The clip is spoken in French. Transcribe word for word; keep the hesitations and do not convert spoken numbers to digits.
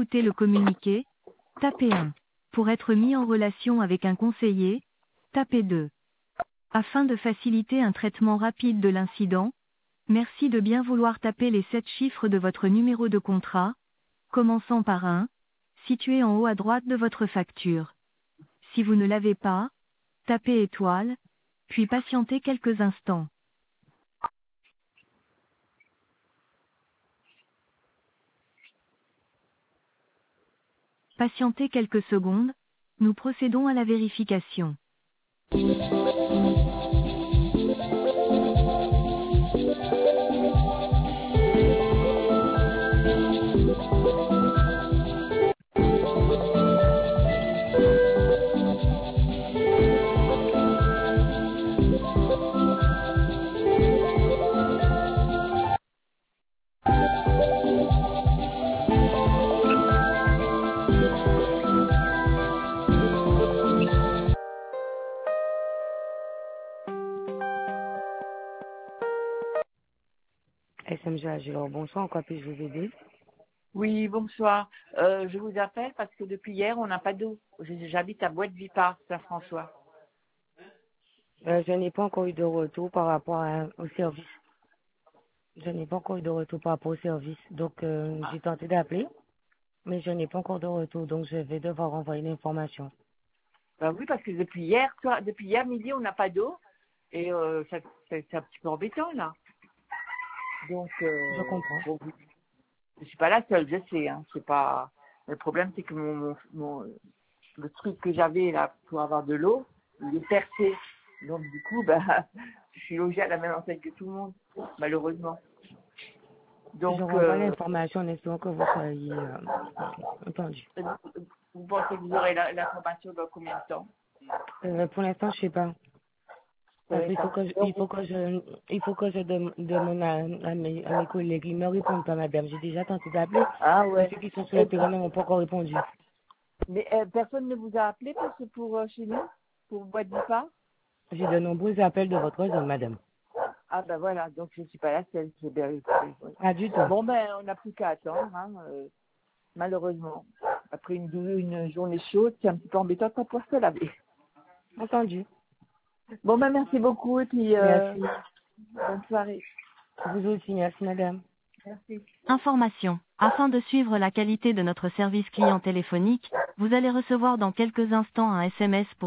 écouter le communiqué, tapez un. Pour être mis en relation avec un conseiller, tapez deux. Afin de faciliter un traitement rapide de l'incident, merci de bien vouloir taper les sept chiffres de votre numéro de contrat, commençant par un, situé en haut à droite de votre facture. Si vous ne l'avez pas, tapez étoile, puis patientez quelques instants. Patientez quelques secondes, nous procédons à la vérification. S M G Agilor, bonsoir, en quoi puis-je vous aider? Oui, bonsoir. Euh, je vous appelle parce que depuis hier, on n'a pas d'eau. Je- J'habite à Boîte-Vipard, Saint-François. Euh, je n'ai pas encore eu de retour par rapport à- au service. Je n'ai pas encore eu de retour par rapport au service. Donc, euh, j'ai tenté d'appeler, mais je n'ai pas encore de retour. Donc, je vais devoir envoyer l'information. Ben oui, parce que depuis hier, soir- depuis hier midi, on n'a pas d'eau. Et euh, ça- c'est c'est un petit peu embêtant, là. Donc, Je euh, comprends. bon, je suis pas la seule, je sais. Hein, c'est pas... Le problème, c'est que mon, mon, mon- le truc que j'avais là pour avoir de l'eau, il est percé. Donc, du coup, bah, je suis logée à la même enseigne que tout le monde, malheureusement. Je Donc, renvoie euh, l'information en espérant que vous soyez euh, entendu. vous pensez que vous aurez la- l'information dans combien de temps? Euh, pour l'instant, je sais pas. Parce qu'il faut que je, il faut que je, il faut que je dem- demande à, à, mes, à mes collègues. Ils ne me répondent pas, madame. J'ai déjà tenté d'appeler, Ah mais ouais. ceux qui sont sur le Et- terrain ne m'ont pas encore répondu. mais euh, personne ne vous a appelé pour, ce- pour euh, chez nous, pour Boîte du Phare? J'ai de nombreux appels de votre zone, madame. Ah ben voilà, donc je ne suis pas la seule. J'ai bien réussi. Pas du tout. Bon ben, on n'a plus qu'à attendre, hein, euh, malheureusement. Après une, une journée chaude, c'est un petit peu embêtant de pouvoir se laver. Entendu. Bon ben merci beaucoup et puis euh, Merci. bonne soirée. Vous aussi, merci, madame. Merci. Information. Afin de suivre la qualité de notre service client téléphonique, vous allez recevoir dans quelques instants un S M S pour